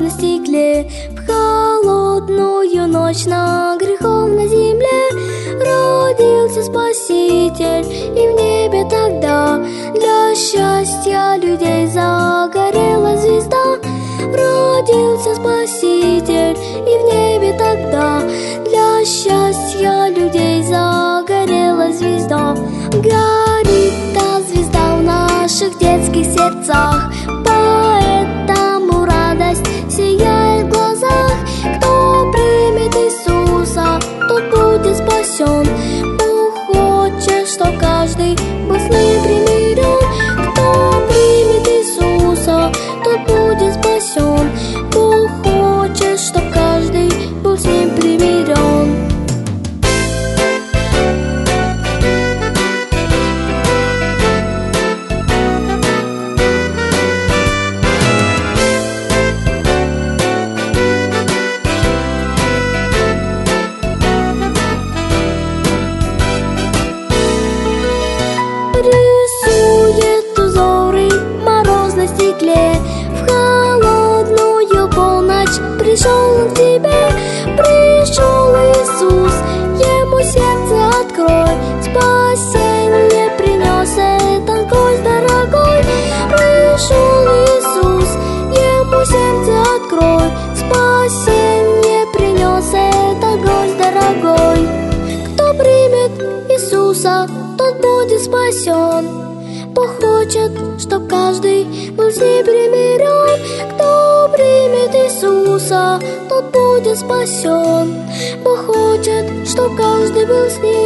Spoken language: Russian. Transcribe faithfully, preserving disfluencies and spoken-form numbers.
на стекле, в холодную ночь на греховной земле родился Спаситель, и в небе тогда для счастья людей загорела звезда. Родился Спаситель, и в небе тогда для счастья людей загорела звезда. Горит та звезда в наших детских сердцах, поэтому радость сияет в глазах. Кто примет Иисуса, тот будет спасен. Бог хочет, что каждый был с ним примирен. Кто примет Иисуса, тот будет спасен. Бог хочет, что каждый был с ним примирен. Рисует узоры мороз на стекле, в холодную полночь пришел он к тебе. Пришел Иисус, ему сердце открой, спасение принес этот гость дорогой. Пришел Иисус, ему сердце открой, спасение принес этот гость дорогой. Кто примет Иисуса, тот будет спасен. Бог хочет, чтоб каждый был с ним примирен. Кто примет Иисуса, тот будет спасен. Бог хочет, чтоб каждый был с ним